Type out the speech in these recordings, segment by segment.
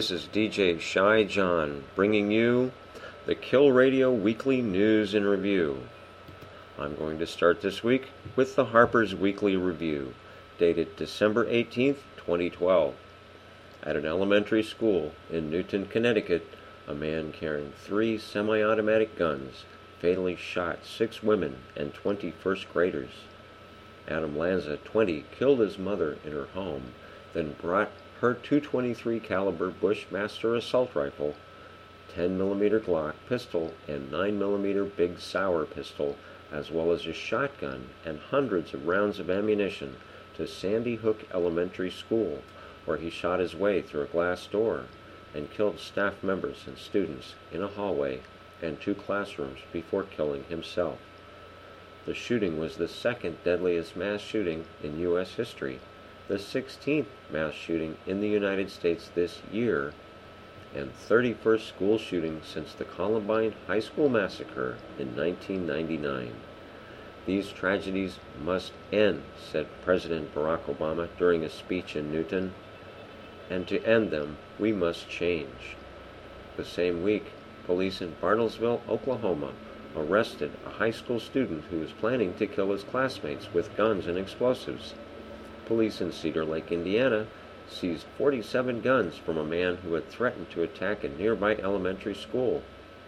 This is DJ Shy John bringing you the Kill Radio Weekly News and Review. I'm going to start this week with the Harper's Weekly Review, dated December 18th, 2012. At an elementary school in Newton, Connecticut, a man carrying 3 semi-automatic guns fatally shot 6 women and 20 first graders. Adam Lanza, 20, killed his mother in her home, then brought her .223 caliber Bushmaster assault rifle, 10mm Glock pistol, and 9mm Big Sour pistol, as well as a shotgun and hundreds of rounds of ammunition to Sandy Hook Elementary School, where he shot his way through a glass door and killed staff members and students in a hallway and 2 classrooms before killing himself. The shooting was the second deadliest mass shooting in U.S. history, the 16th mass shooting in the United States this year, and 31st school shooting since the Columbine High School Massacre in 1999. These tragedies must end, said President Barack Obama during a speech in Newton, and to end them, we must change. The same week, police in Bartlesville, Oklahoma, arrested a high school student who was planning to kill his classmates with guns and explosives. Police in Cedar Lake, Indiana, seized 47 guns from a man who had threatened to attack a nearby elementary school.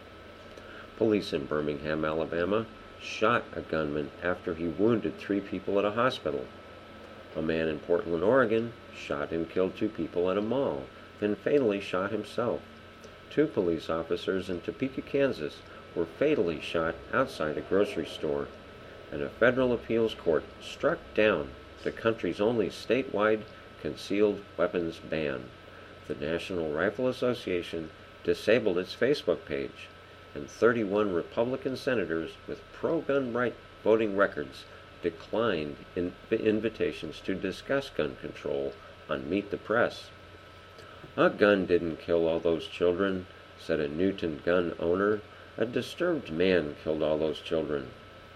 Police in Birmingham, Alabama, shot a gunman after he wounded 3 people at a hospital. A man in Portland, Oregon, shot and killed 2 people at a mall, then fatally shot himself. 2 police officers in Topeka, Kansas, were fatally shot outside a grocery store, and a federal appeals court struck down the country's only statewide concealed weapons ban. The National Rifle Association disabled its Facebook page, and 31 Republican senators with pro-gun right voting records declined invitations to discuss gun control on Meet the Press. "A gun didn't kill all those children," said a Newton gun owner. "A disturbed man killed all those children."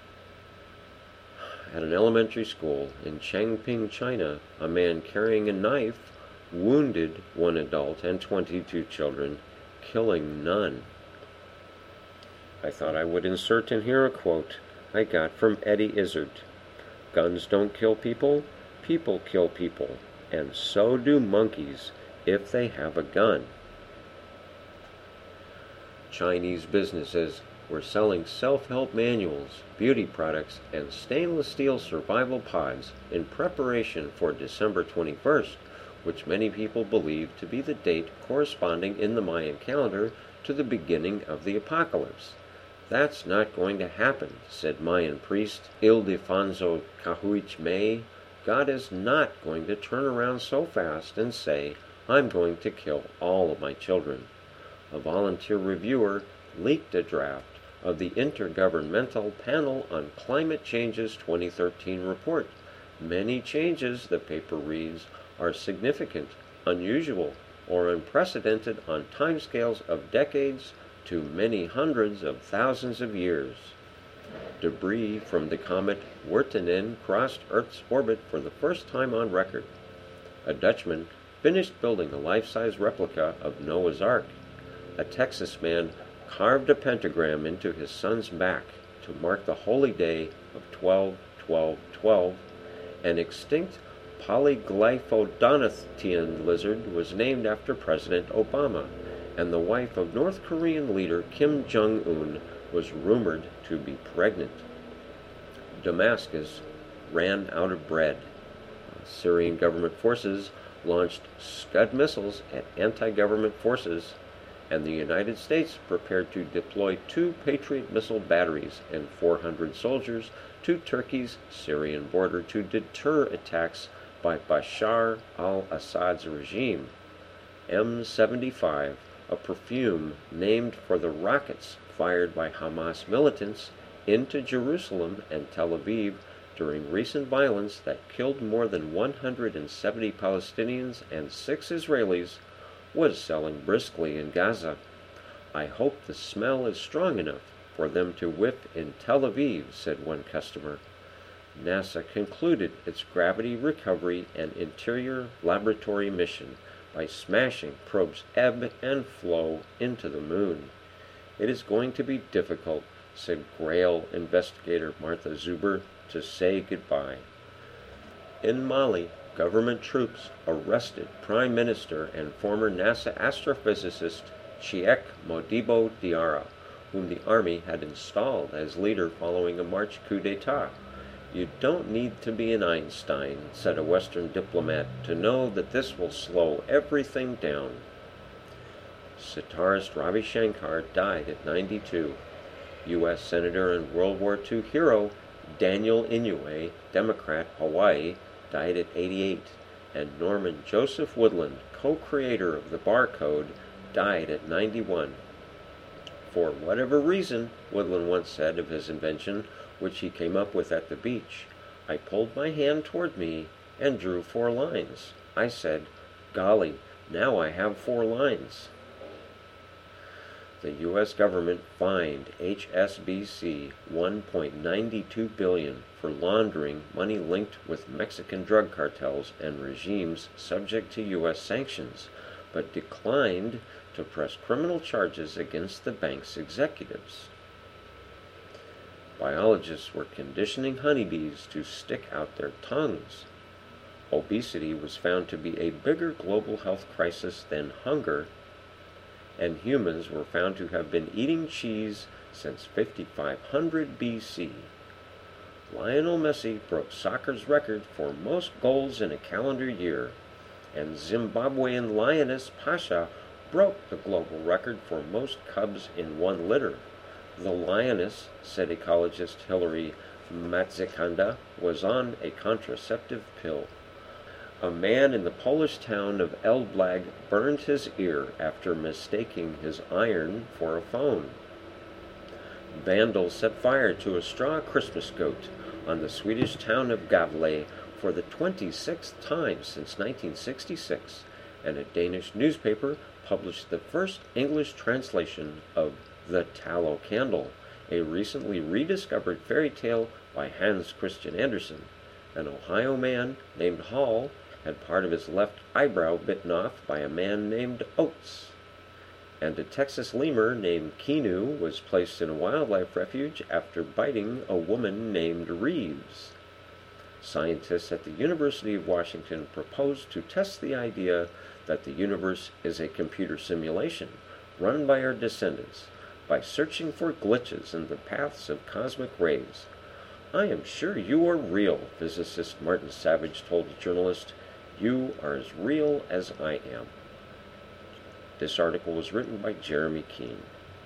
At an elementary school in Changping, China, a man carrying a knife wounded 1 adult and 22 children, killing none. I thought I would insert in here a quote I got from Eddie Izzard. "Guns don't kill people, people kill people, and so do monkeys if they have a gun." Chinese businesses were selling self-help manuals, beauty products, and stainless steel survival pods in preparation for December 21st, which many people believe to be the date corresponding in the Mayan calendar to the beginning of the apocalypse. "That's not going to happen," said Mayan priest Ildefonso Cahuich May. "God is not going to turn around so fast and say, 'I'm going to kill all of my children.'" A volunteer reviewer leaked a draft of the Intergovernmental Panel on Climate Change's 2013 report. Many changes, the paper reads, are significant, unusual, or unprecedented on timescales of decades to many hundreds of thousands of years. Debris from the comet Wirtanen crossed Earth's orbit for the first time on record. A Dutchman finished building a life-size replica of Noah's Ark. A Texas man carved a pentagram into his son's back to mark the holy day of 12-12-12. An extinct polyglyphodontian lizard was named after President Obama, and the wife of North Korean leader Kim Jong-un was rumored to be pregnant. Damascus ran out of bread. Syrian government forces launched Scud missiles at anti-government forces, and the United States prepared to deploy 2 Patriot missile batteries and 400 soldiers to Turkey's Syrian border to deter attacks by Bashar al-Assad's regime. M75, a perfume named for the rockets fired by Hamas militants into Jerusalem and Tel Aviv during recent violence that killed more than 170 Palestinians and 6 Israelis, was selling briskly in Gaza. "I hope the smell is strong enough for them to whiff in Tel Aviv," said one customer. NASA concluded its gravity recovery and interior laboratory mission by smashing probe's ebb and flow into the moon. It is going to be difficult, said Grail investigator Martha Zuber, to say goodbye. In Mali, government troops arrested Prime Minister and former NASA astrophysicist Cheikh Modibo Diarra, whom the army had installed as leader following a March coup d'etat. You don't need to be an Einstein, said a Western diplomat, to know that this will slow everything down. Sitarist Ravi Shankar died at 92. U.S. Senator and World War II hero Daniel Inouye, Democrat, Hawaii, died at 88. And Norman Joseph Woodland, co-creator of the barcode, died at 91. For whatever reason, Woodland once said of his invention, which he came up with at the beach, I pulled my hand toward me and drew 4 lines. I said, golly, now I have 4 lines. The U.S. government fined HSBC $1.92 billion for laundering money linked with Mexican drug cartels and regimes subject to U.S. sanctions, but declined to press criminal charges against the bank's executives. Biologists were conditioning honeybees to stick out their tongues. Obesity was found to be a bigger global health crisis than hunger, and humans were found to have been eating cheese since 5500 BC. Lionel Messi broke soccer's record for most goals in a calendar year, and Zimbabwean lioness Pasha broke the global record for most cubs in 1 litter. The lioness, said ecologist Hilary Matzekanda, was on a contraceptive pill. A man in the Polish town of Elblag burned his ear after mistaking his iron for a phone. Vandals set fire to a straw Christmas goat on the Swedish town of Gavle for the 26th time since 1966, and a Danish newspaper published the first English translation of The Tallow Candle, a recently rediscovered fairy tale by Hans Christian Andersen. An Ohio man named Hall had part of his left eyebrow bitten off by a man named Oates. And a Texas lemur named Keanu was placed in a wildlife refuge after biting a woman named Reeves. Scientists at the University of Washington proposed to test the idea that the universe is a computer simulation run by our descendants by searching for glitches in the paths of cosmic rays. I am sure you are real, physicist Martin Savage told a journalist. You are as real as I am. This article was written by Jeremy Keene.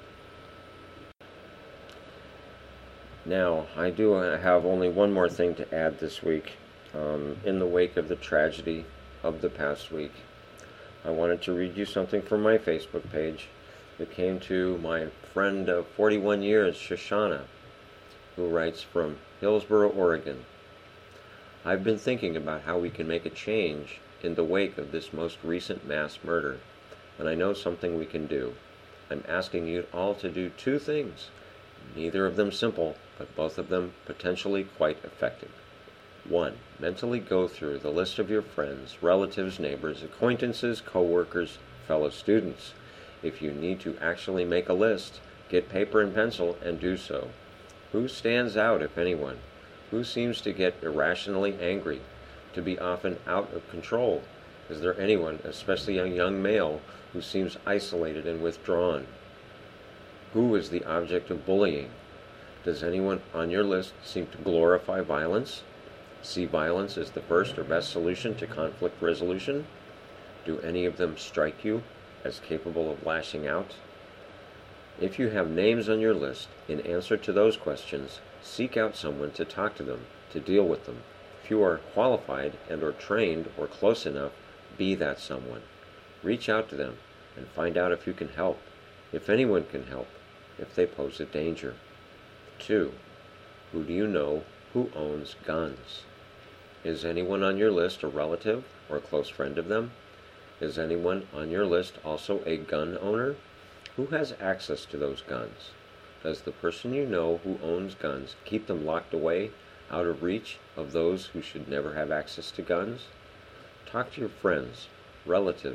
Now, I do have only one more thing to add this week. In the wake of the tragedy of the past week, I wanted to read you something from my Facebook page. It came to my friend of 41 years, Shoshana, who writes from Hillsboro, Oregon. I've been thinking about how we can make a change in the wake of this most recent mass murder, and I know something we can do. I'm asking you all to do 2 things, neither of them simple, but both of them potentially quite effective. 1. Mentally go through the list of your friends, relatives, neighbors, acquaintances, co-workers, fellow students. If you need to actually make a list, get paper and pencil and do so. Who stands out, if anyone? Who seems to get irrationally angry, to be often out of control? Is there anyone, especially a young male, who seems isolated and withdrawn? Who is the object of bullying? Does anyone on your list seem to glorify violence? See violence as the first or best solution to conflict resolution? Do any of them strike you as capable of lashing out? If you have names on your list, in answer to those questions, seek out someone to talk to them, to deal with them. If you are qualified and or trained or close enough, be that someone. Reach out to them and find out if you can help, if anyone can help, if they pose a danger. 2. Who do you know who owns guns? Is anyone on your list a relative or a close friend of them? Is anyone on your list also a gun owner? Who has access to those guns? Does the person you know who owns guns keep them locked away, out of reach of those who should never have access to guns? Talk to your friends, relatives,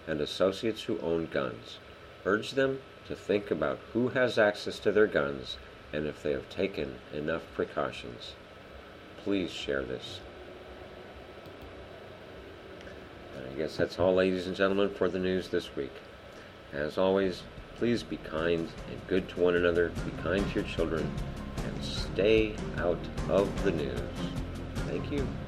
and associates who own guns. Urge them to think about who has access to their guns and if they have taken enough precautions. Please share this. I guess that's all, ladies and gentlemen, for the news this week. As always, please be kind and good to one another, be kind to your children, and stay out of the news. Thank you.